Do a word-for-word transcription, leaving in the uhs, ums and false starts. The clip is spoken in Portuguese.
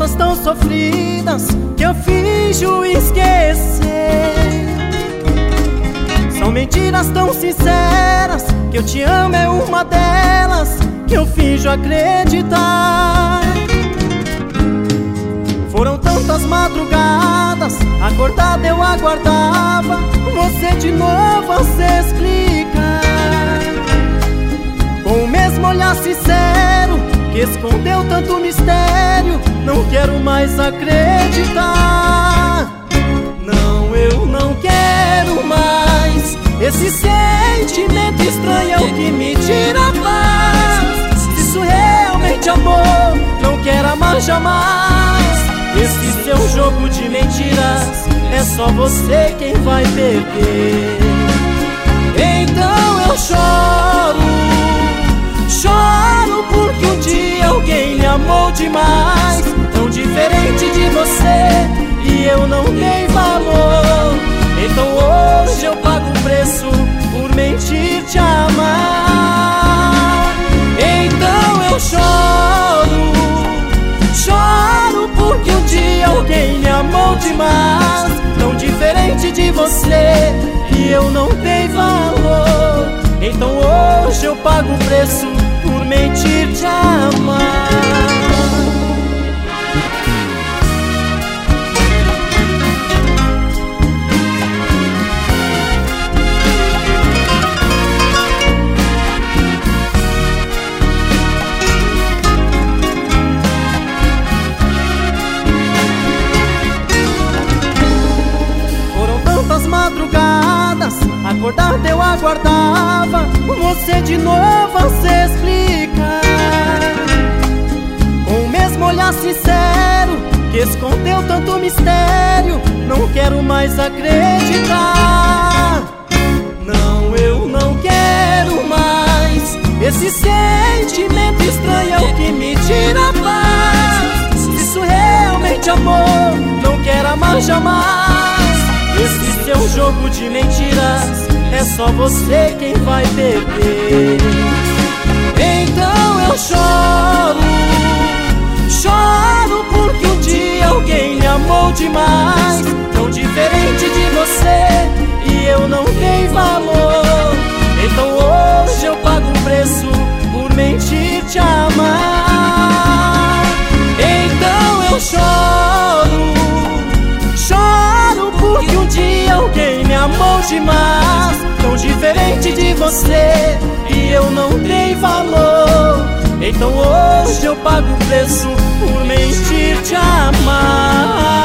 lembranças tão sofridas que eu finjo esquecer. São mentiras tão sinceras que eu te amo é uma delas que eu finjo acreditar. Foram tantas madrugadas, acordado eu aguardava você de novo a se explicar. Com o mesmo olhar sincero que escondeu tanto mistério, não quero mais acreditar. Não, eu não quero mais. Esse sentimento estranho é o que me tira a paz. Se isso realmente é amor, não quero amar jamais. Esse seu jogo de mentiras é só você quem vai perder. Então eu choro, choro porque um dia alguém me amou demais, tão diferente de você, e eu não dei valor. Então hoje eu pago o preço por mentir te amar. Então eu choro, choro porque um dia alguém me amou demais, tão diferente de você, e eu não dei valor. Então hoje eu pago o preço por mentir te amar. Madrugadas, acordado eu aguardava você de novo a se explicar. Com o mesmo olhar sincero que escondeu tanto mistério, não quero mais acreditar. Não, eu não quero mais. Esse sentimento estranho é o que me tira a paz. Se isso realmente é amor, não quero amar jamais. Esse seu jogo de mentiras é só você quem vai perder. Então eu choro, choro porque um dia alguém me amou demais, tão diferente de você, e eu não dei valor. Então hoje eu pago o preço por mentir te amar. Então eu choro, choro porque um dia alguém me amou demais, tão diferente de você, e eu não dei valor. Então hoje eu pago o preço por mentir te amar.